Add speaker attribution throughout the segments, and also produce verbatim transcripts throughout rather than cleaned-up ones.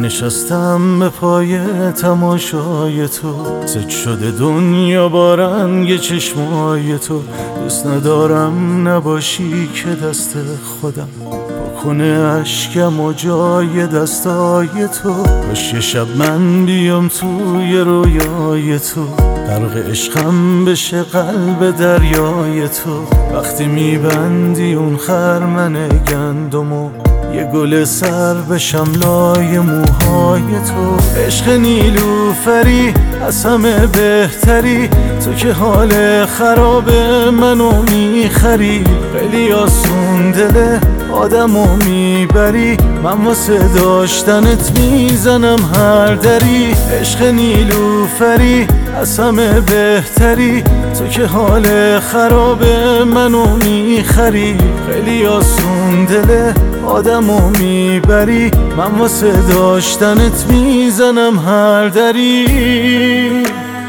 Speaker 1: نشستم به پای تماشای تو، زد شده دنیا با رنگ چشمای تو. دوست ندارم نباشی که دست خودم بکنه اشکم و جای دستای تو. کاش یه شب من بیام توی رویای تو، غرق عشقم بشه قلب دریای تو. وقتی میبندی اون خرمن گندمو، یه گل سر بشم لای موهای تو. عشق نیلوفری از همه بهتری، تو که حال خراب منو میخری. خیلی آسون دله آدمو میبری، من واسه داشتنت میزنم هر دری. عشق نیلوفری از همه بهتری، تو که حال خراب منو میخری. خیلی آسون دله آدمو میبری، من واسه داشتنت میزنم هر دری.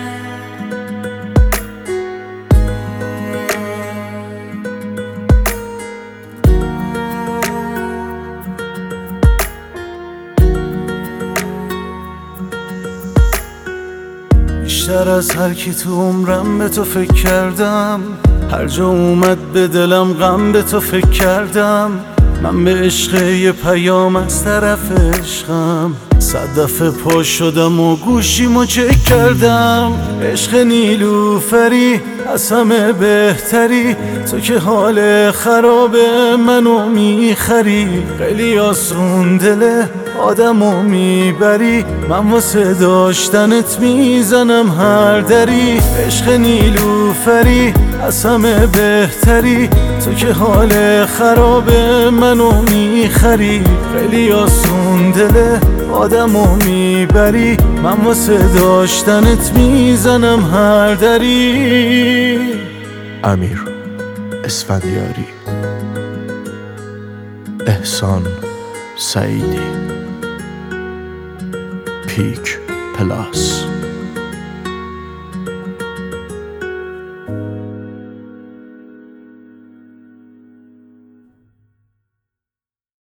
Speaker 1: بیشتر از هر کی تو عمرم به تو فکر کردم، هر جا اومد به دلم غم به تو فکر کردم. من به عشق یه پیام از طرف عشقم، صد دفعه پا شدم و گوشیمو چک کردم. عشق نیلوفری از همه بهتری، تو که حال خراب منو میخری. خیلی آسون دله آدمو میبری، من واسه داشتنت میزنم هر دری. عشق نیلوفری از همه بهتری، تو که حال خراب منو میخری. خیلی آسون دله آدمو میبری، من واسه داشتنت میزنم هر دری.
Speaker 2: امیر اسفندیاری، احسان سعیدی، پیک پلاس.